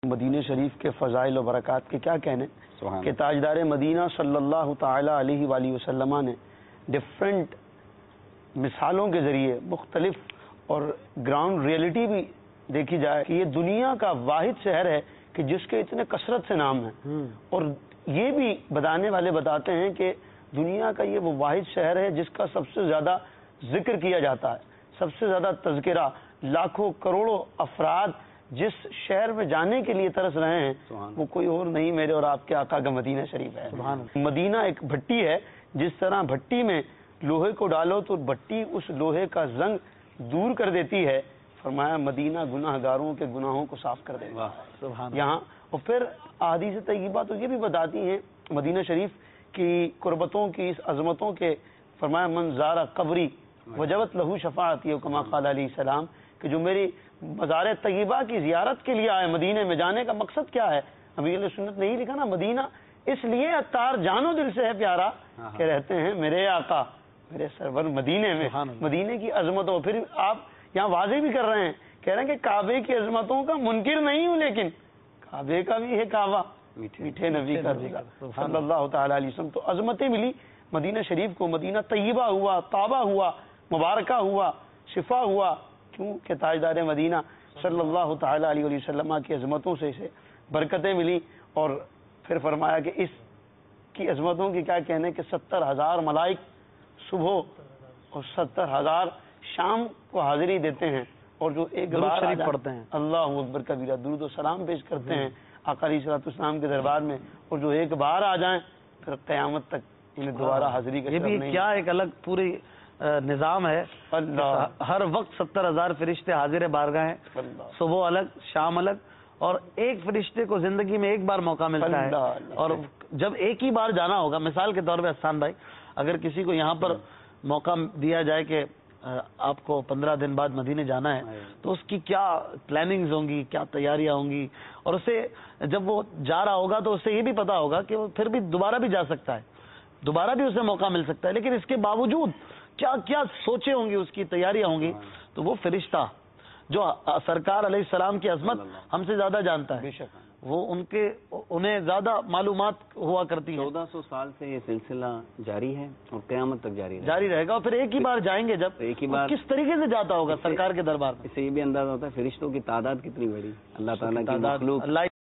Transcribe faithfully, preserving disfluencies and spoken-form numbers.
مدینہ شریف کے فضائل و برکات کے کیا کہنے کہ تاجدار مدینہ صلی اللہ تعالی علیہ وآلہ وسلم نے ڈفرینٹ مثالوں کے ذریعے مختلف اور گراؤنڈ ریئلٹی بھی دیکھی جائے کہ یہ دنیا کا واحد شہر ہے کہ جس کے اتنے کثرت سے نام ہیں، اور یہ بھی بتانے والے بتاتے ہیں کہ دنیا کا یہ وہ واحد شہر ہے جس کا سب سے زیادہ ذکر کیا جاتا ہے، سب سے زیادہ تذکرہ، لاکھوں کروڑوں افراد جس شہر میں جانے کے لیے ترس رہے ہیں وہ کوئی اور نہیں میرے اور آپ کے آقا کا مدینہ شریف ہے۔ مدینہ ایک بھٹی ہے، جس طرح بھٹی میں لوہے کو ڈالو تو بھٹی اس لوہے کا زنگ دور کر دیتی ہے، فرمایا مدینہ گناہ گاروں کے گناہوں کو صاف کر دے گا یہاں۔ اور پھر احادیث طیبہ تو یہ بھی بتاتی ہیں مدینہ شریف کی قربتوں کی، اس عظمتوں کے، فرمایا من زارہ قبری وجبت لہو شفاعتی کما قال علیہ السلام، کہ جو میری مزار طیبہ کی زیارت کے لیے آئے، مدینے میں جانے کا مقصد کیا ہے؟ نبی علیہ سنت نے یہی لکھا نا، مدینہ اس لیے عطار جانو دل سے ہے پیارا کہ رہتے ہیں میرے آقا میرے سرور مدینے میں۔ مدینے کی عظمتوں، پھر آپ یہاں واضح بھی کر رہے ہیں، کہہ رہے ہیں کہ کعبے کی عظمتوں کا منکر نہیں ہوں، لیکن کعبے کا بھی ہے کعبہ، میٹھے نبی کا روزہ صلی اللہ تعالی علیہ وسلم۔ تو عظمتیں ملی مدینہ شریف کو، مدینہ طیبہ ہوا، طابہ ہوا، مبارکہ ہوا، شفا ہوا، کیوں کہ تاجدار مدینہ صلی اللہ تعالی علیہ وسلم کی عظمتوں سے اسے برکتیں ملی۔ اور پھر فرمایا کہ اس کی عظمتوں کی کیا کہنے کہ ستر ہزار ملائک صبح اور ستر ہزار شام کو حاضری دیتے ہیں، اور جو ایک بار پڑھتے ہیں اللہ اکبر کبیرہ، درود و سلام پیش کرتے ہیں آقا علیہ الصلوۃ والسلام کے دربار میں، اور جو ایک بار آ جائیں پھر قیامت تک انہیں دوبارہ حاضری کا، یہ بھی کیا ایک الگ پوری نظام ہے۔ ہر وقت ستر ہزار فرشتے حاضر بارگاہ ہیں، صبح الگ شام الگ، اور ایک فرشتے کو زندگی میں ایک بار موقع ملتا ہے، اور جب ایک ہی بار جانا ہوگا، مثال کے طور پہ حسان بھائی اگر کسی کو یہاں پر موقع دیا جائے کہ آپ کو پندرہ دن بعد مدینے جانا ہے، تو اس کی کیا پلاننگز ہوں گی، کیا تیاریاں ہوں گی، اور اسے جب وہ جا رہا ہوگا تو اسے یہ بھی پتا ہوگا کہ وہ پھر بھی دوبارہ بھی جا سکتا ہے، دوبارہ بھی اسے موقع مل سکتا ہے، لیکن اس کے باوجود کیا کیا سوچیں ہوں گی، اس کی تیاریاں ہوں گی۔ تو وہ فرشتہ جو سرکار علیہ السلام کی عظمت ہم سے زیادہ جانتا ہے، وہ ان کے انہیں زیادہ معلومات ہوا کرتی ہیں۔ چودہ سو سال سے یہ سلسلہ جاری ہے اور قیامت تک جاری رہے جاری رہے گا، اور پھر ایک ہی بار جائیں گے، جب ایک ہی بار کس طریقے سے جاتا ہوگا سرکار کے دربار میں، اس سے یہ بھی اندازہ ہوتا ہے فرشتوں کی تعداد کتنی بڑی، اللہ تعالیٰ کی مخلوق